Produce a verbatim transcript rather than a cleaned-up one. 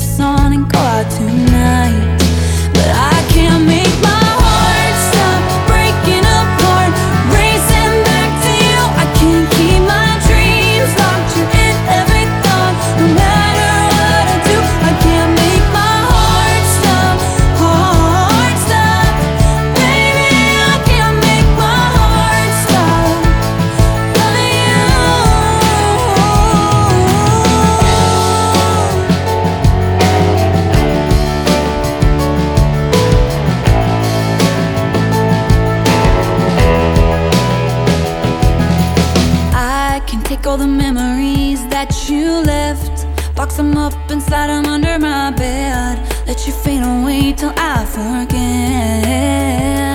dress on and go out tonight. But I can't make my heart stop breaking apart, racing back to you. I can't keep my dreams locked. You're in every thought, no matter what I do. I can't make my heart stop, heart stop. Baby, I can't make my heart stop loving you. I can take all the memories that you left, box them up and slide them under my bed, let you fade away till I forget.